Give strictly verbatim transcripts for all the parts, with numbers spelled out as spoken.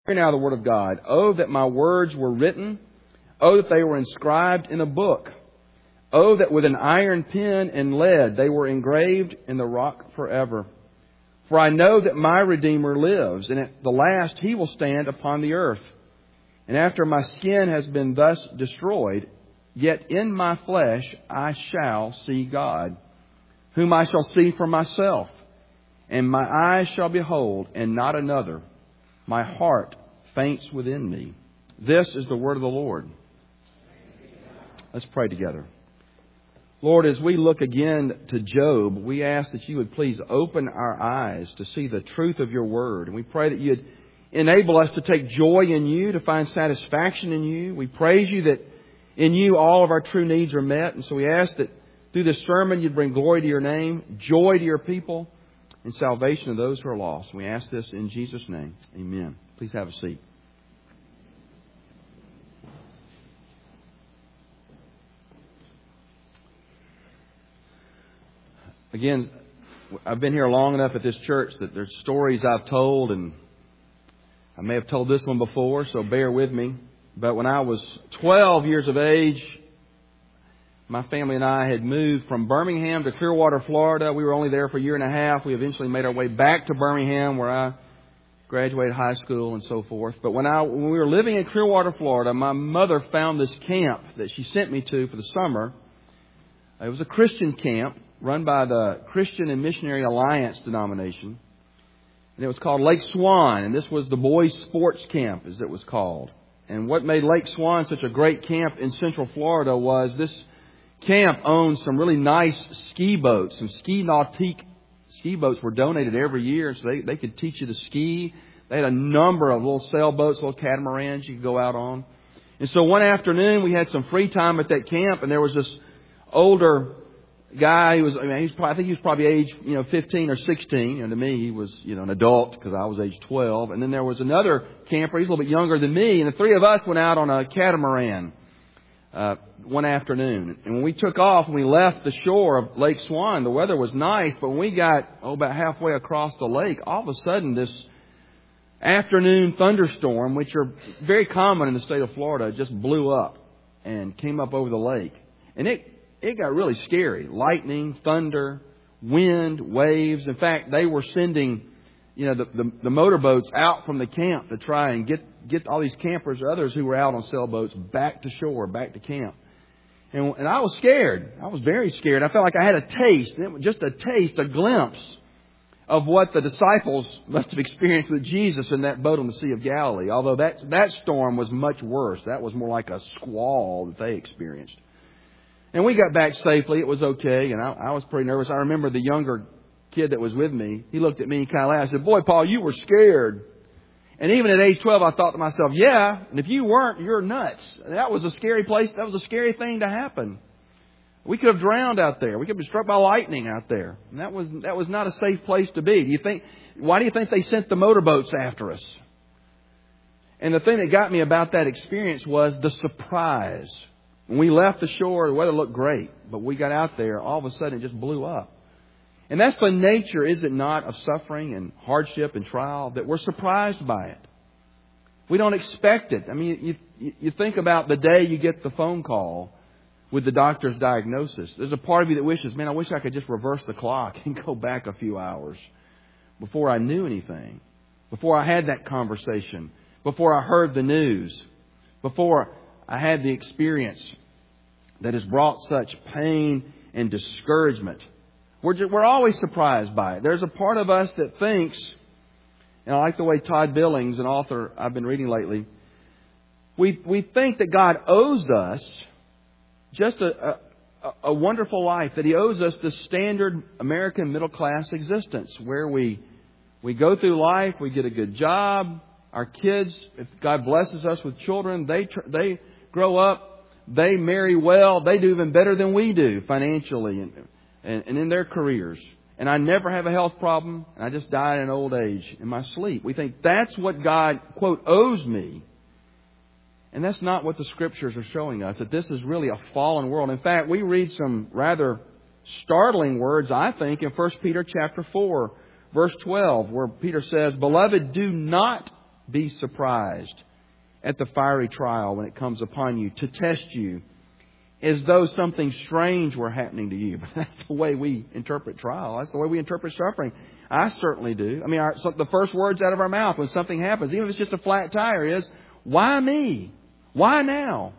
Hear now the word of God. Oh, that my words were written. Oh, that they were inscribed in a book. Oh, that with an iron pen and lead they were engraved in the rock forever. For I know that my Redeemer lives, and at the last He will stand upon the earth. And after my skin has been thus destroyed, yet in my flesh I shall see God, whom I shall see for myself. And my eyes shall behold, and not another. My heart faints within me. This is the word of the Lord. Let's pray together. Lord, as we look again to Job, we ask that You would please open our eyes to see the truth of Your word. And we pray that You'd enable us to take joy in You, to find satisfaction in You. We praise You that in You all of our true needs are met. And so we ask that through this sermon You'd bring glory to Your name, joy to Your people, and salvation of those who are lost. We ask this in Jesus' name. Amen. Please have a seat. Again, I've been here long enough at this church that there's stories I've told, and I may have told this one before, so bear with me. But when I was twelve years of age, my family and I had moved from Birmingham to Clearwater, Florida. We were only there for a year and a half. We eventually made our way back to Birmingham, where I graduated high school and so forth. But when I when we were living in Clearwater, Florida, my mother found this camp that she sent me to for the summer. It was a Christian camp run by the Christian and Missionary Alliance denomination. And it was called Lake Swan. And this was the boys' sports camp, as it was called. And what made Lake Swan such a great camp in Central Florida was this camp owned some really nice ski boats. Some ski nautique ski boats were donated every year, so they, they could teach you to ski. They had a number of little sailboats, little catamarans you could go out on. And so one afternoon we had some free time at that camp, and there was this older guy. He was, I mean, he's probably, I think he was probably age, you know, fifteen or sixteen. And to me, he was, you know, an adult because I was age twelve. And then there was another camper. He's a little bit younger than me. And the three of us went out on a catamaran uh, one afternoon. And when we took off and we left the shore of Lake Swan, the weather was nice. But when we got oh, about halfway across the lake, all of a sudden this afternoon thunderstorm, which are very common in the state of Florida, just blew up and came up over the lake. And it It got really scary. Lightning, thunder, wind, waves. In fact, they were sending, you know, the, the, the motorboats out from the camp to try and get, get all these campers, others who were out on sailboats, back to shore, back to camp. And, and I was scared. I was very scared. I felt like I had a taste, just a taste, a glimpse of what the disciples must have experienced with Jesus in that boat on the Sea of Galilee. Although that, that storm was much worse. That was more like a squall that they experienced. And we got back safely. It was okay. And I, I was pretty nervous. I remember the younger kid that was with me. He looked at me and kind of laughed. I said, "Boy, Paul, you were scared." And even at age twelve, I thought to myself, yeah, and if you weren't, you're nuts. That was a scary place. That was a scary thing to happen. We could have drowned out there. We could have been struck by lightning out there. And that was, that was not a safe place to be. Do you think, why do you think they sent the motorboats after us? And the thing that got me about that experience was the surprise. When we left the shore, the weather looked great. But we got out there, all of a sudden it just blew up. And that's the nature, is it not, of suffering and hardship and trial, that we're surprised by it. We don't expect it. I mean, you, you think about the day you get the phone call with the doctor's diagnosis. There's a part of you that wishes, man, I wish I could just reverse the clock and go back a few hours before I knew anything, before I had that conversation, before I heard the news, before I had the experience that has brought such pain and discouragement. We're, just, we're always surprised by it. There's a part of us that thinks, and I like the way Todd Billings, an author I've been reading lately, we we think that God owes us just a, a, a wonderful life, that He owes us the standard American middle class existence where we we go through life, we get a good job, our kids, if God blesses us with children, they they grow up, they marry well, they do even better than we do financially and, and, and in their careers. And I never have a health problem, and I just die in old age in my sleep. We think that's what God, quote, owes me. And that's not what the Scriptures are showing us, that this is really a fallen world. In fact, we read some rather startling words, I think, in First Peter chapter four, verse twelve, where Peter says, "Beloved, do not be surprised at the fiery trial when it comes upon you to test you as though something strange were happening to you. But that's the way we interpret trial. That's the way we interpret suffering. I certainly do. I mean, our, so the first words out of our mouth when something happens, even if it's just a flat tire, is, why me? Why now?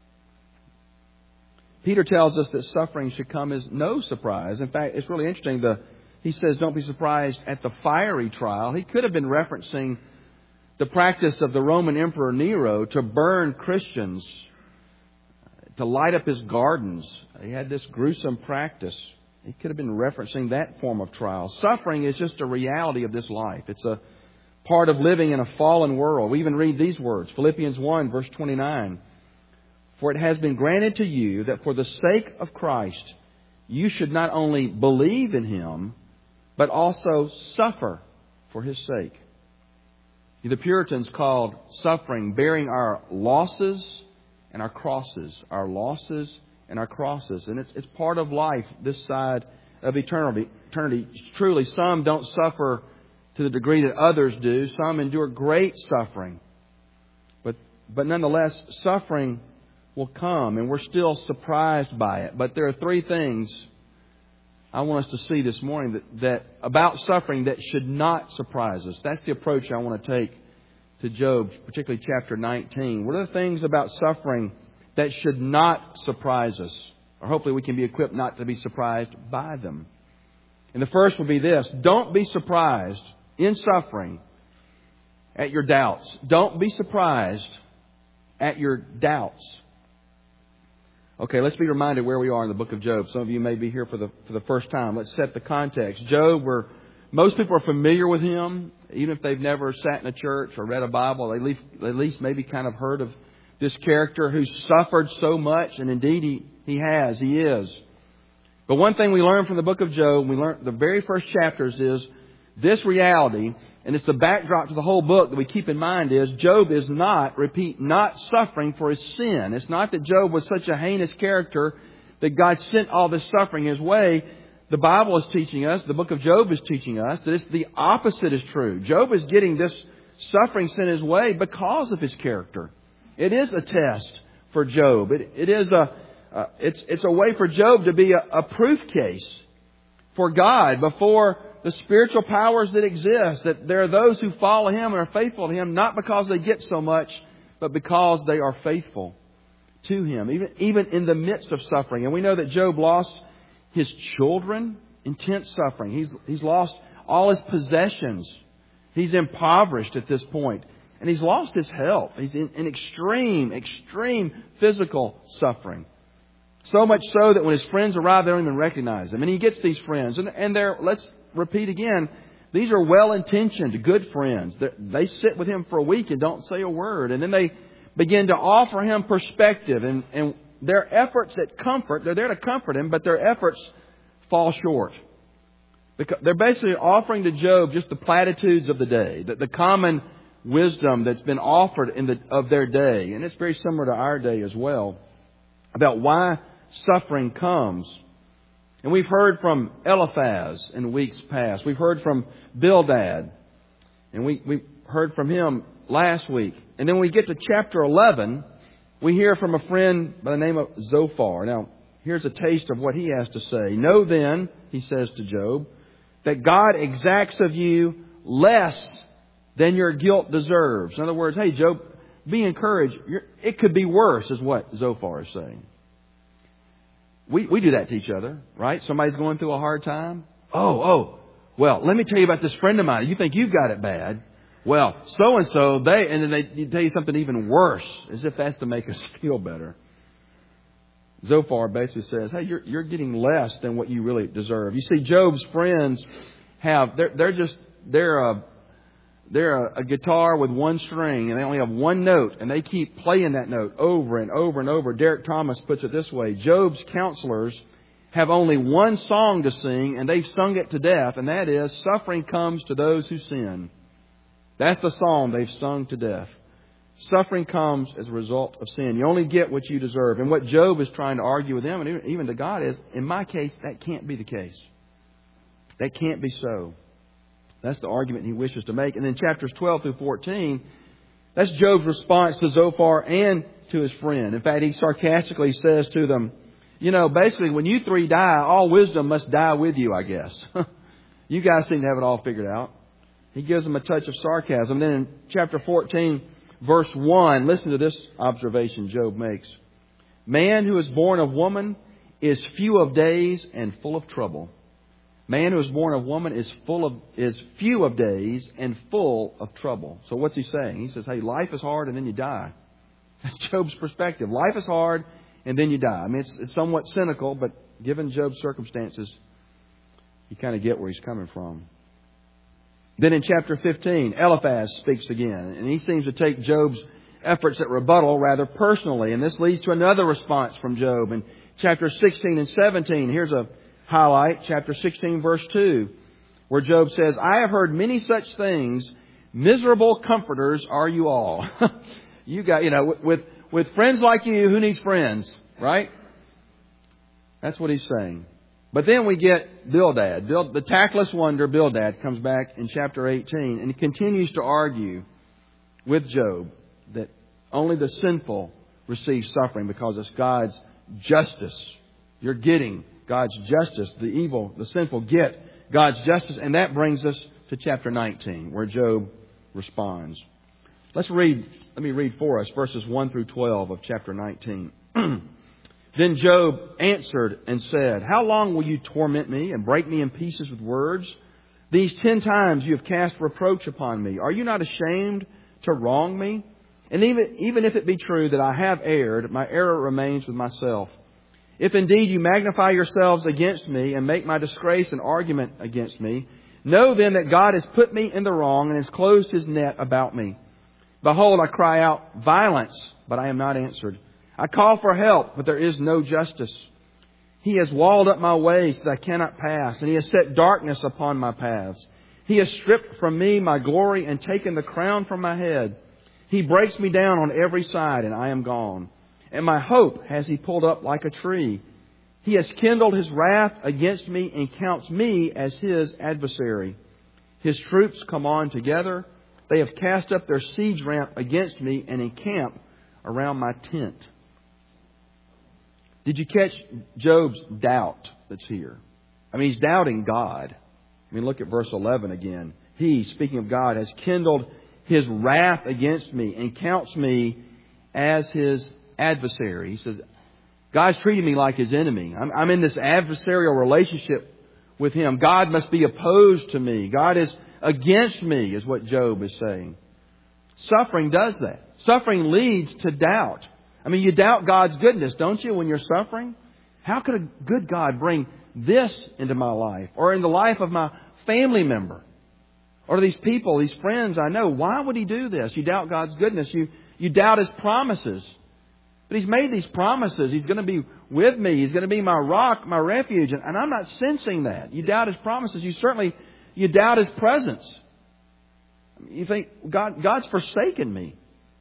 Peter tells us that suffering should come as no surprise. In fact, it's really interesting. The, he says, don't be surprised at the fiery trial. He could have been referencing the practice of the Roman Emperor Nero to burn Christians, to light up his gardens. He had this gruesome practice. He could have been referencing that form of trial. Suffering is just a reality of this life. It's a part of living in a fallen world. We even read these words, Philippians one, verse twenty-nine. For it has been granted to you that for the sake of Christ, you should not only believe in Him, but also suffer for His sake. The Puritans called suffering bearing our losses and our crosses. Our losses and our crosses. And it's, it's part of life this side of eternity. eternity. Truly, some don't suffer to the degree that others do. Some endure great suffering. But, but nonetheless, suffering will come, and we're still surprised by it. But there are three things I want us to see this morning that, that about suffering that should not surprise us. That's the approach I want to take to Job, particularly chapter nineteen. What are the things about suffering that should not surprise us? Or hopefully we can be equipped not to be surprised by them. And the first will be this. Don't be surprised in suffering at your doubts. Don't be surprised at your doubts. Okay, let's be reminded where we are in the book of Job. Some of you may be here for the for the first time. Let's set the context. Job, where most people are familiar with him, even if they've never sat in a church or read a Bible, they at least, at least maybe kind of heard of this character who suffered so much, and indeed he, he has, he is. But one thing we learn from the book of Job, we learn the very first chapters is this reality, and it's the backdrop to the whole book that we keep in mind is Job is not, repeat, not suffering for his sin. It's not that Job was such a heinous character that God sent all this suffering his way. The Bible is teaching us, the book of Job is teaching us, that it's the opposite is true. Job is getting this suffering sent his way because of his character. It is a test for Job. It, it is a, uh, it's, it's a way for Job to be a, a proof case for God before the spiritual powers that exist, that there are those who follow Him and are faithful to Him, not because they get so much, but because they are faithful to Him, even, even in the midst of suffering. And we know that Job lost his children, intense suffering. He's, he's lost all his possessions. He's impoverished at this point. And he's lost his health. He's in, in extreme, extreme physical suffering. So much so that when his friends arrive, they don't even recognize him. And he gets these friends. And, and they're, let's repeat again, these are well-intentioned, good friends. They're, they sit with him for a week and don't say a word. And then they begin to offer him perspective. And, and their efforts at comfort, they're there to comfort him, but their efforts fall short. Because they're basically offering to Job just the platitudes of the day, the, the common wisdom that's been offered in the of their day. And it's very similar to our day as well, about why suffering comes. And we've heard from Eliphaz in weeks past. We've heard from Bildad. And we, we heard from him last week. And then when we get to chapter eleven, we hear from a friend by the name of Zophar. Now, here's a taste of what he has to say. Know then, he says to Job, that God exacts of you less than your guilt deserves. In other words, hey, Job, be encouraged. You're, it could be worse, is what Zophar is saying. We we do that to each other, right? Somebody's going through a hard time. Oh, oh, well, let me tell you about this friend of mine. You think you've got it bad. Well, so-and-so, they, and then they tell you something even worse, as if that's to make us feel better. Zophar basically says, hey, you're, you're getting less than what you really deserve. You see, Job's friends have, they're, they're just, they're a, they're a, a guitar with one string, and they only have one note, and they keep playing that note over and over and over. Derek Thomas puts it this way: Job's counselors have only one song to sing, and they've sung it to death, and that is, suffering comes to those who sin. That's the song they've sung to death. Suffering comes as a result of sin. You only get what you deserve. And what Job is trying to argue with them, and even to God, is, in my case, that can't be the case. That can't be so. That's the argument he wishes to make. And then chapters twelve through fourteen, That's Job's response to Zophar and to his friend. In fact, he sarcastically says to them, you know, basically, when you three die, all wisdom must die with you, I guess. You guys seem to have it all figured out. He gives them a touch of sarcasm. Then in chapter fourteen, verse one, listen to this observation Job makes. Man who is born of woman is few of days and full of trouble. Man who is born of woman is full of is few of days and full of trouble. So what's he saying? He says, hey, life is hard and then you die. That's Job's perspective. Life is hard and then you die. I mean, it's, it's somewhat cynical, but given Job's circumstances, you kind of get where he's coming from. Then in chapter fifteen, Eliphaz speaks again, and he seems to take Job's efforts at rebuttal rather personally. And this leads to another response from Job. In chapter sixteen and seventeen, here's a highlight, chapter sixteen, verse two, where Job says, I have heard many such things. Miserable comforters are you all. You got, you know, with, with friends like you, who needs friends, right? That's what he's saying. But then we get Bildad. Bild, the tactless wonder, Bildad, comes back in chapter eighteen and he continues to argue with Job that only the sinful receive suffering because it's God's justice. You're getting God's justice. The evil, the sinful get God's justice. And that brings us to chapter nineteen, where Job responds. Let's read, let me read for us verses one through twelve of chapter nineteen. Then Job answered and said, how long will you torment me and break me in pieces with words? These ten times you have cast reproach upon me. Are you not ashamed to wrong me? And even, even if it be true that I have erred, my error remains with myself. If indeed you magnify yourselves against me and make my disgrace an argument against me, know then that God has put me in the wrong and has closed His net about me. Behold, I cry out violence, but I am not answered. I call for help, but there is no justice. He has walled up my ways that I cannot pass, and He has set darkness upon my paths. He has stripped from me my glory and taken the crown from my head. He breaks me down on every side, and I am gone. And my hope has He pulled up like a tree. He has kindled His wrath against me and counts me as His adversary. His troops come on together. They have cast up their siege ramp against me and encamp around my tent. Did you catch Job's doubt that's here? I mean, he's doubting God. I mean, look at verse eleven again. He, speaking of God, has kindled His wrath against me and counts me as His adversary. He says, God's treating me like His enemy. I'm, I'm in this adversarial relationship with Him. God must be opposed to me. God is against me, is what Job is saying. Suffering does that. Suffering leads to doubt. I mean, you doubt God's goodness, don't you, when you're suffering? How could a good God bring this into my life or in the life of my family member or these people, these friends I know? Why would He do this? You doubt God's goodness. You, you doubt His promises. But He's made these promises. He's going to be with me. He's going to be my rock, my refuge. And, and I'm not sensing that. You doubt His promises. You certainly, you doubt His presence. You think, God, God's forsaken me.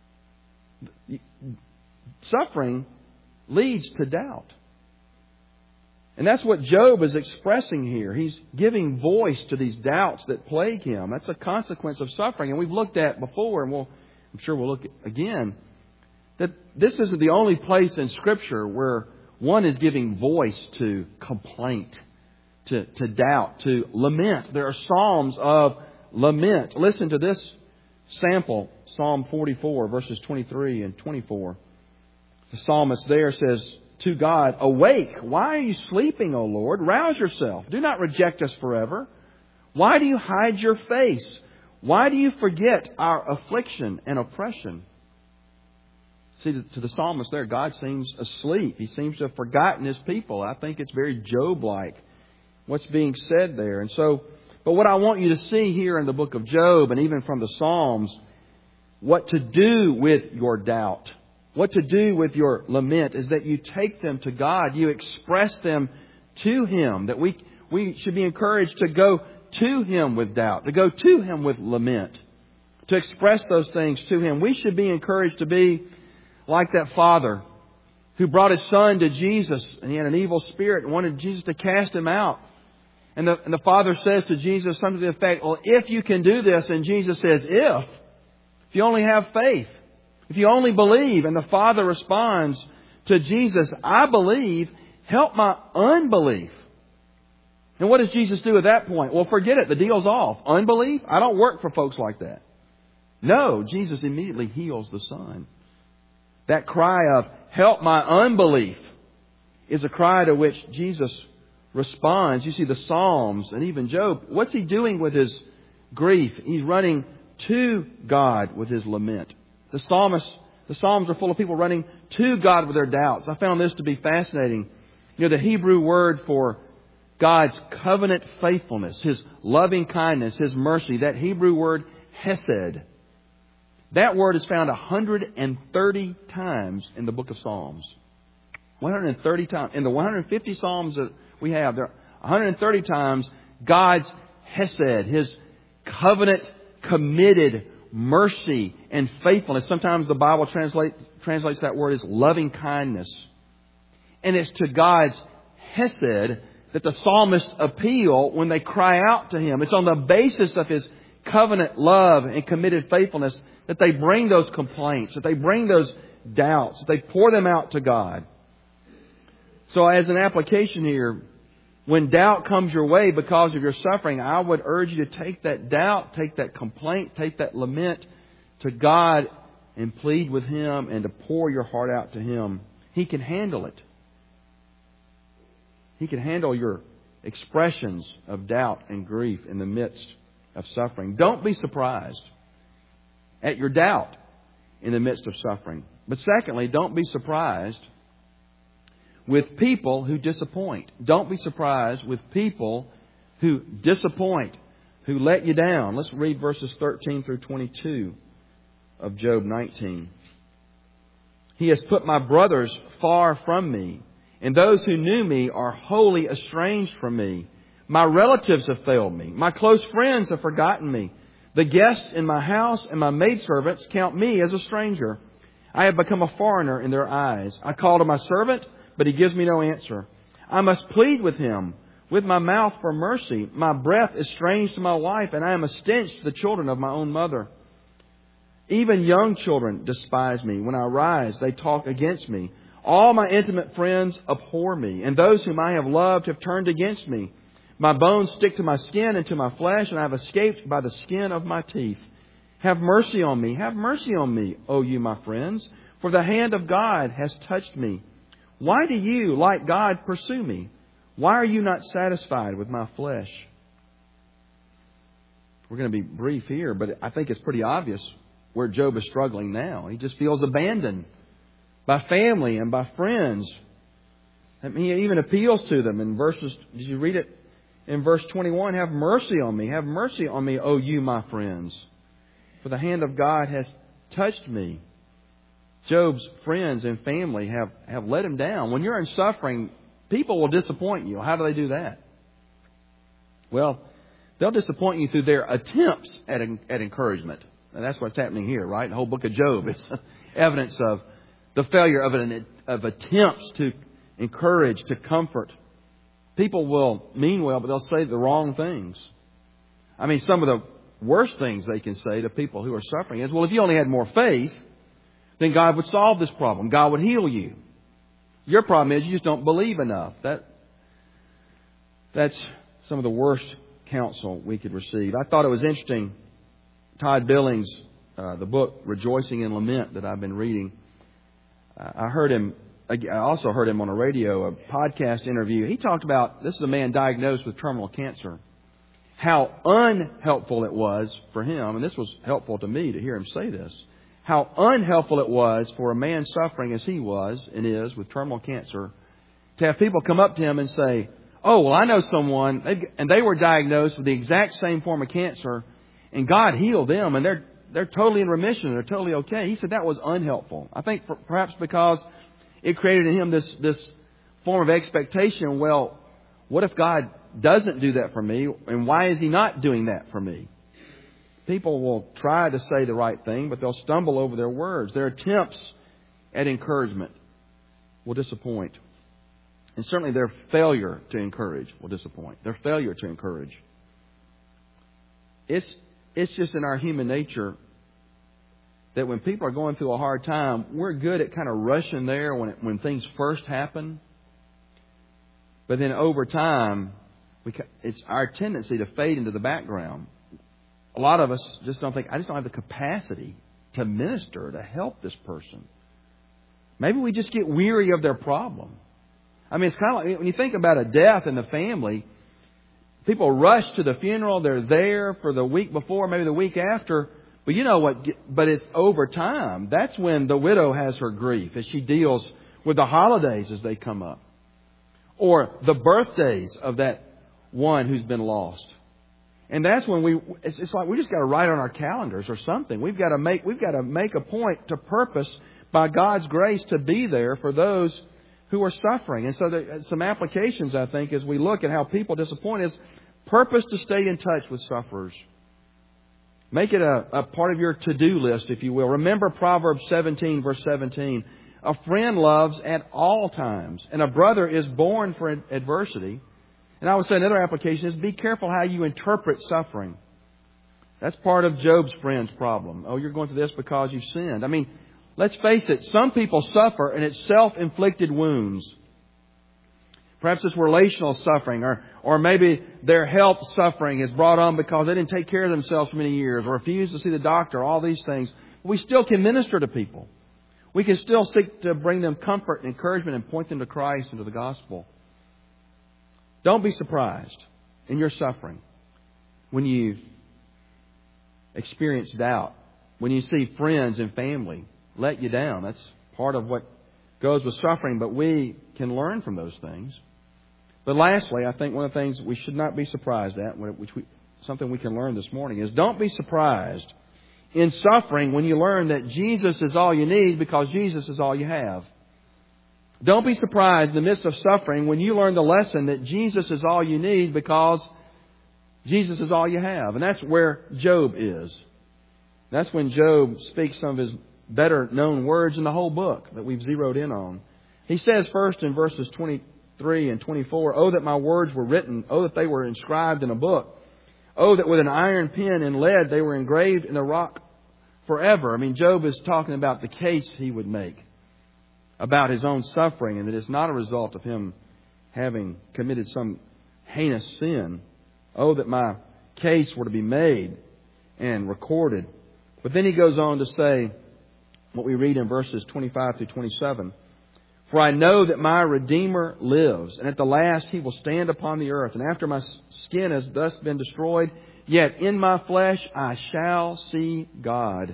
Suffering leads to doubt. And that's what Job is expressing here. He's giving voice to these doubts that plague him. That's a consequence of suffering. And we've looked at before, and we'll, I'm sure we'll look at again, that this isn't the only place in Scripture where one is giving voice to complaint, to, to doubt, to lament. There are psalms of lament. Listen to this sample, Psalm forty-four, verses twenty-three and twenty-four. The psalmist there says to God, awake, why are you sleeping, O Lord? Rouse yourself. Do not reject us forever. Why do you hide your face? Why do you forget our affliction and oppression? See, to the psalmist there, God seems asleep. He seems to have forgotten His people. I think it's very Job-like what's being said there. And so, but what I want you to see here in the book of Job and even from the Psalms, what to do with your doubt, what to do with your lament is that you take them to God. You express them to Him. That we, we should be encouraged to go to Him with doubt, to go to Him with lament, to express those things to Him. We should be encouraged to be like that father who brought his son to Jesus, and he had an evil spirit and wanted Jesus to cast him out. And the, and the father says to Jesus something to the effect, well, if you can do this, and Jesus says, if, if you only have faith, if you only believe, and the Father responds to Jesus, I believe, help my unbelief. And what does Jesus do at that point? Well, forget it. The deal's off. Unbelief? I don't work for folks like that. No, Jesus immediately heals the son. That cry of, help my unbelief, is a cry to which Jesus responds. You see, the Psalms and even Job, what's he doing with his grief? He's running to God with his lament. The psalmist, the Psalms are full of people running to God with their doubts. I found this to be fascinating. You know, the Hebrew word for God's covenant faithfulness, His loving kindness, His mercy, that Hebrew word hesed, that word is found one hundred thirty times in the book of Psalms. one hundred thirty times. In the one hundred fifty Psalms that we have, there are one hundred thirty times God's hesed, His covenant committed mercy and faithfulness. Sometimes the Bible translates, translates that word as loving kindness. And it's to God's hesed that the psalmists appeal when they cry out to Him. It's on the basis of His covenant love and committed faithfulness that they bring those complaints, that they bring those doubts, that they pour them out to God. So as an application here, when doubt comes your way because of your suffering, I would urge you to take that doubt, take that complaint, take that lament to God and plead with Him and to pour your heart out to Him. He can handle it. He can handle your expressions of doubt and grief in the midst of suffering. Don't be surprised at your doubt in the midst of suffering. But secondly, don't be surprised with people who disappoint. Don't be surprised with people who disappoint, who let you down. Let's read verses thirteen through twenty-two of Job nineteen. He has put my brothers far from me, and those who knew me are wholly estranged from me. My relatives have failed me. My close friends have forgotten me. The guests in my house and my maidservants count me as a stranger. I have become a foreigner in their eyes. I call to my servant, but he gives me no answer. I must plead with him with my mouth for mercy. My breath is strange to my wife, and I am a stench to the children of my own mother. Even young children despise me. When I rise, they talk against me. All my intimate friends abhor me, and those whom I have loved have turned against me. My bones stick to my skin and to my flesh, and I have escaped by the skin of my teeth. Have mercy on me, have mercy on me, O you my friends, for the hand of God has touched me. Why do you, like God, pursue me? Why are you not satisfied with my flesh? We're going to be brief here, but I think it's pretty obvious where Job is struggling now. He just feels abandoned by family and by friends. I mean, he even appeals to them in verses. Did you read it in verse twenty-one? Have mercy on me. Have mercy on me, O you, my friends. For the hand of God has touched me. Job's friends and family have, have let him down. When you're in suffering, people will disappoint you. How do they do that? Well, they'll disappoint you through their attempts at, at encouragement. And that's what's happening here, right? The whole book of Job is evidence of the failure of, an, of attempts to encourage, to comfort. People will mean well, but they'll say the wrong things. I mean, some of the worst things they can say to people who are suffering is, well, if you only had more faith, then God would solve this problem. God would heal you. Your problem is you just don't believe enough. That That's some of the worst counsel we could receive. I thought it was interesting. Todd Billings, uh, the book Rejoicing in Lament that I've been reading, uh, I heard him, I also heard him on a radio, a podcast interview. He talked about, this is a man diagnosed with terminal cancer, how unhelpful it was for him, and this was helpful to me to hear him say this, how unhelpful it was for a man suffering as he was and is with terminal cancer to have people come up to him and say, oh, well, I know someone, and they were diagnosed with the exact same form of cancer, and God healed them, and they're they're totally in remission, they're totally okay. He said that was unhelpful. I think perhaps because it created in him this, this form of expectation, well, what if God doesn't do that for me, and why is He not doing that for me? People will try to say the right thing, but they'll stumble over their words. Their attempts at encouragement will disappoint. And certainly their failure to encourage will disappoint. Their failure to encourage. It's, it's just in our human nature that when people are going through a hard time, we're good at kind of rushing there when it, when things first happen. But then over time, we, it's our tendency to fade into the background. A lot of us just don't think, I just don't have the capacity to minister, to help this person. Maybe we just get weary of their problem. I mean, it's kind of like when you think about a death in the family, people rush to the funeral. They're there for the week before, maybe the week after. But you know what? But it's over time. That's when the widow has her grief as she deals with the holidays as they come up. Or the birthdays of that one who's been lost. And that's when we, it's, it's like we just got to write on our calendars or something. We've got to make, we've got to make a point to purpose by God's grace to be there for those who are suffering. And so there, some applications, I think, as we look at how people disappoint is purpose to stay in touch with sufferers. Make it a, a part of your to-do list, if you will. Remember Proverbs seventeen, verse seventeen. A friend loves at all times, and a brother is born for adversity. And I would say another application is be careful how you interpret suffering. That's part of Job's friend's problem. Oh, you're going through this because you sinned. I mean, let's face it, some people suffer and it's self-inflicted wounds. Perhaps it's relational suffering, or, or maybe their health suffering is brought on because they didn't take care of themselves for many years or refused to see the doctor, all these things. We still can minister to people. We can still seek to bring them comfort and encouragement and point them to Christ and to the gospel. Don't be surprised in your suffering when you experience doubt, when you see friends and family let you down. That's part of what goes with suffering, but we can learn from those things. But lastly, I think one of the things we should not be surprised at, which we, something we can learn this morning, is don't be surprised in suffering when you learn that Jesus is all you need because Jesus is all you have. Don't be surprised in the midst of suffering when you learn the lesson that Jesus is all you need because Jesus is all you have. And that's where Job is. That's when Job speaks some of his better known words in the whole book that we've zeroed in on. He says first in verses twenty-three and twenty-four, "Oh, that my words were written. Oh, that they were inscribed in a book. Oh, that with an iron pen and lead they were engraved in the rock forever." I mean, Job is talking about the case he would make about his own suffering, and that it's not a result of him having committed some heinous sin. Oh, that my case were to be made and recorded. But then he goes on to say what we read in verses twenty-five through twenty-seven. "For I know that my Redeemer lives, and at the last He will stand upon the earth. And after my skin has thus been destroyed, yet in my flesh I shall see God,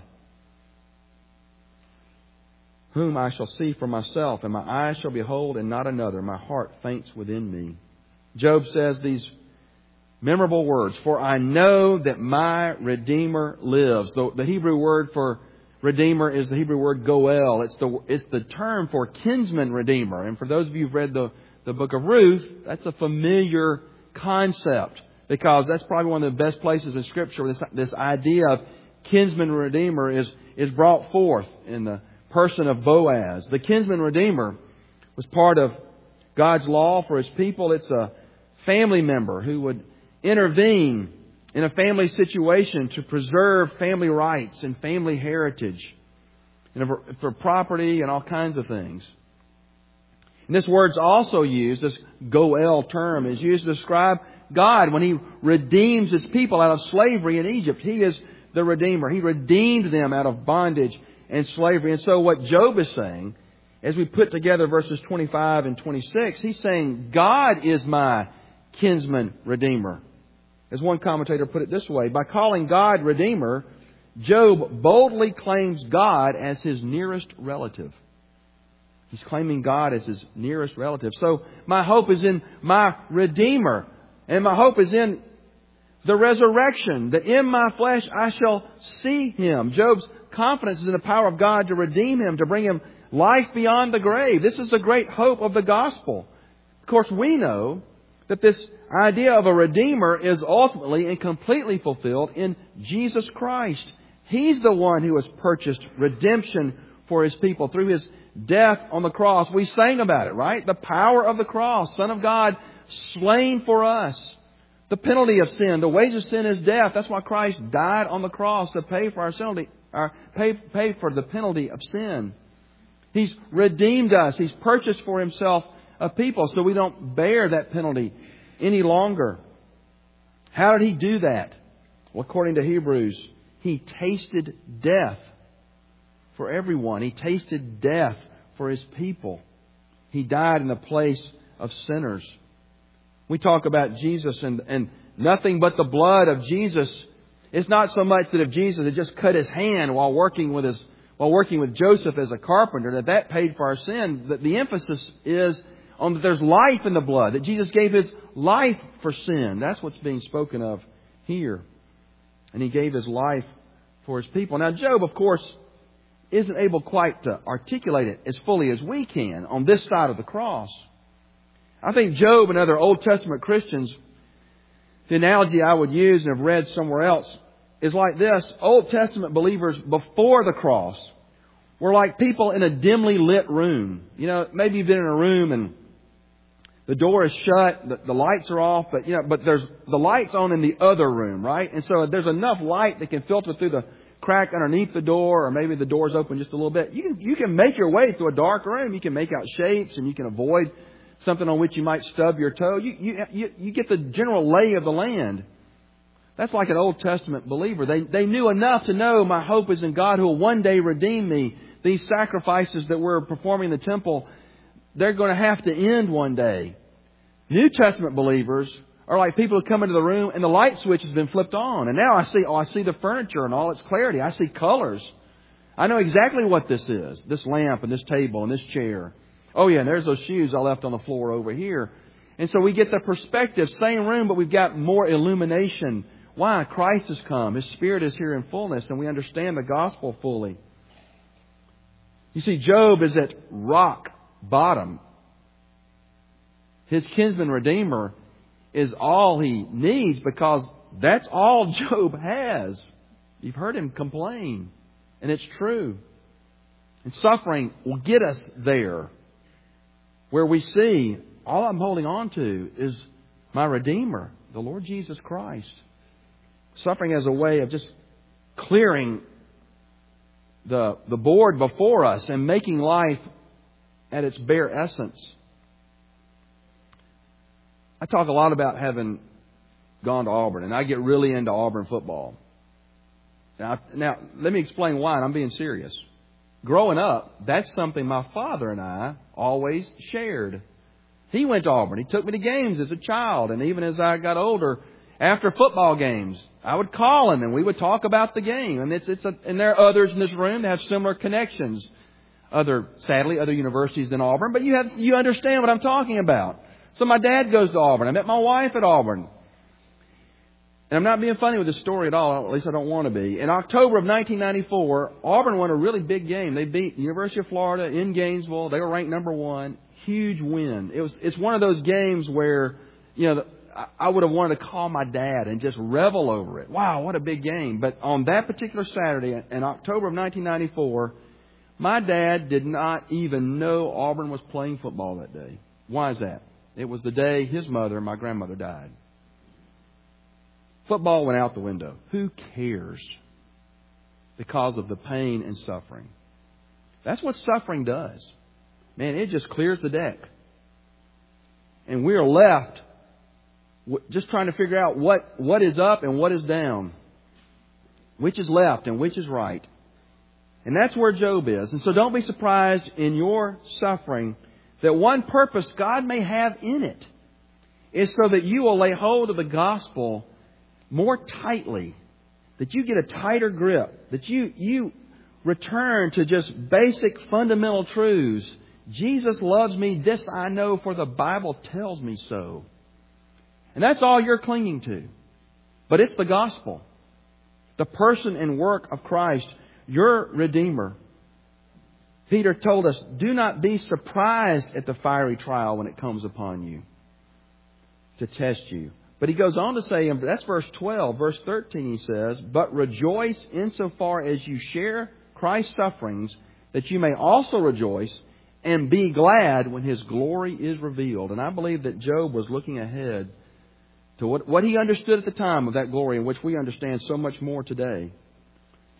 whom I shall see for myself, and my eyes shall behold and not another. My heart faints within me." Job says these memorable words, "For I know that my Redeemer lives." The, the Hebrew word for Redeemer is the Hebrew word goel. It's the it's the term for kinsman redeemer. And for those of you who've read the, the book of Ruth, that's a familiar concept because that's probably one of the best places in Scripture where this, this idea of kinsman redeemer is, is brought forth in the person of Boaz. The kinsman redeemer was part of God's law for His people. It's a family member who would intervene in a family situation to preserve family rights and family heritage and for property and all kinds of things. And this word's also used, this goel term is used to describe God when He redeems His people out of slavery in Egypt. He is the Redeemer. He redeemed them out of bondage and slavery. And so what Job is saying, as we put together verses twenty-five and twenty-six, he's saying, God is my kinsman redeemer. As one commentator put it this way, by calling God Redeemer, Job boldly claims God as his nearest relative. He's claiming God as his nearest relative. So my hope is in my Redeemer. And my hope is in the resurrection, that in my flesh I shall see Him. Job's confidence is in the power of God to redeem him, to bring him life beyond the grave. This is the great hope of the gospel. Of course, we know that this idea of a Redeemer is ultimately and completely fulfilled in Jesus Christ. He's the one who has purchased redemption for His people through His death on the cross. We sang about it, right? The power of the cross. Son of God slain for us. The penalty of sin. The wages of sin is death. That's why Christ died on the cross to pay for our our, paid, paid for the penalty of sin. He's redeemed us. He's purchased for Himself a people so we don't bear that penalty any longer. How did He do that? Well, according to Hebrews, He tasted death for everyone. He tasted death for His people. He died in the place of sinners. We talk about Jesus and, and nothing but the blood of Jesus. It's not so much that if Jesus had just cut His hand while working with his while working with Joseph as a carpenter, that that paid for our sin. That the emphasis is on that there's life in the blood, that Jesus gave His life for sin. That's what's being spoken of here. And He gave His life for His people. Now, Job, of course, isn't able quite to articulate it as fully as we can on this side of the cross. I think Job and other Old Testament Christians, the analogy I would use and have read somewhere else, is like this. Old Testament believers before the cross were like people in a dimly lit room. You know, maybe you've been in a room and the door is shut, the, the lights are off, but you know, but there's the lights on in the other room, right? And so there's enough light that can filter through the crack underneath the door, or maybe the door's open just a little bit. You can, you can make your way through a dark room. You can make out shapes, and you can avoid something on which you might stub your toe. You, you, you, you get the general lay of the land. That's like an Old Testament believer. They, they knew enough to know my hope is in God who will one day redeem me. These sacrifices that we're performing in the temple, they're going to have to end one day. New Testament believers are like people who come into the room and the light switch has been flipped on. And now I see, oh, I see the furniture and all its clarity. I see colors. I know exactly what this is. This lamp and this table and this chair. Oh yeah, and there's those shoes I left on the floor over here. And so we get the perspective, same room, but we've got more illumination. Why? Christ has come. His Spirit is here in fullness, and we understand the gospel fully. You see, Job is at rock bottom. His kinsman redeemer is all he needs, because that's all Job has. You've heard him complain, and it's true. And suffering will get us there, where we see all I'm holding on to is my Redeemer, the Lord Jesus Christ. Suffering as a way of just clearing the, the board before us and making life at its bare essence. I talk a lot about having gone to Auburn, and I get really into Auburn football. Now, now let me explain why, and I'm being serious. Growing up, that's something my father and I always shared. He went to Auburn. He took me to games as a child, and even as I got older, after football games, I would call him and we would talk about the game. And it's it's a, and there are others in this room that have similar connections. Other, sadly, other universities than Auburn, but you have you understand what I'm talking about. So my dad goes to Auburn. I met my wife at Auburn. And I'm not being funny with this story at all. At least I don't want to be. In October of nineteen ninety-four, Auburn won a really big game. They beat the University of Florida in Gainesville. They were ranked number one. Huge win. It was. It's one of those games where, you know, I would have wanted to call my dad and just revel over it. Wow, what a big game. But on that particular Saturday, in October of nineteen ninety-four, my dad did not even know Auburn was playing football that day. Why is that? It was the day his mother, my grandmother, died. Football went out the window. Who cares? Because of the pain and suffering. That's what suffering does. Man, it just clears the deck. And we are left just trying to figure out what, what is up and what is down. Which is left and which is right. And that's where Job is. And so don't be surprised in your suffering that one purpose God may have in it is so that you will lay hold of the gospel more tightly. That you get a tighter grip. That you, you return to just basic fundamental truths. Jesus loves me. This I know, for the Bible tells me so. And that's all you're clinging to. But it's the gospel. The person and work of Christ, your Redeemer. Peter told us, do not be surprised at the fiery trial when it comes upon you to test you. But he goes on to say, and that's verse twelve. Verse thirteen, he says, but rejoice insofar as you share Christ's sufferings, that you may also rejoice and be glad when His glory is revealed. And I believe that Job was looking ahead to what, what he understood at the time of that glory, in which we understand so much more today.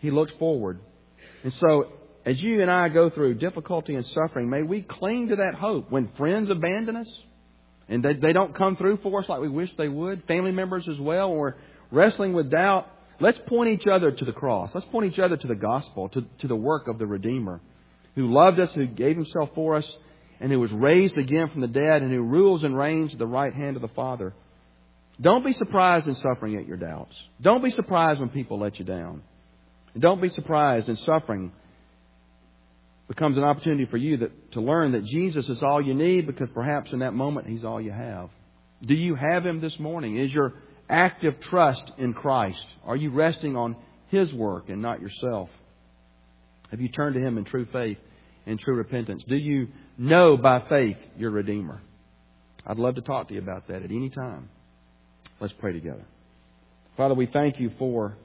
He looks forward. And so, as you and I go through difficulty and suffering, may we cling to that hope. When friends abandon us and they, they don't come through for us like we wish they would, family members as well, when we're wrestling with doubt, let's point each other to the cross. Let's point each other to the gospel, to, to the work of the Redeemer, who loved us, who gave Himself for us, and who was raised again from the dead, and who rules and reigns at the right hand of the Father. Don't be surprised in suffering at your doubts. Don't be surprised when people let you down. And don't be surprised in suffering becomes an opportunity for you that, to learn that Jesus is all you need, because perhaps in that moment He's all you have. Do you have Him this morning? Is your active trust in Christ? Are you resting on His work and not yourself? Have you turned to Him in true faith and true repentance? Do you know by faith your Redeemer? I'd love to talk to you about that at any time. Let's pray together. Father, we thank You for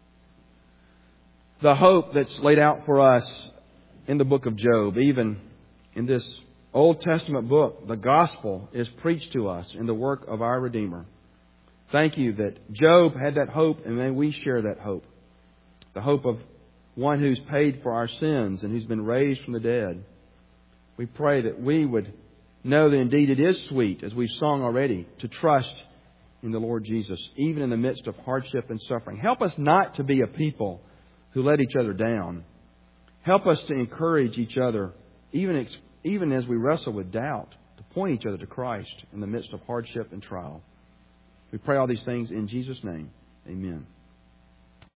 the hope that's laid out for us in the book of Job. Even in this Old Testament book, the gospel is preached to us in the work of our Redeemer. Thank You that Job had that hope, and may we share that hope. The hope of one who's paid for our sins and who's been raised from the dead. We pray that we would know that indeed it is sweet, as we've sung already, to trust in the Lord Jesus, even in the midst of hardship and suffering. Help us not to be a people who let each other down. Help us to encourage each other, even, even as we wrestle with doubt, to point each other to Christ in the midst of hardship and trial. We pray all these things in Jesus' name. Amen.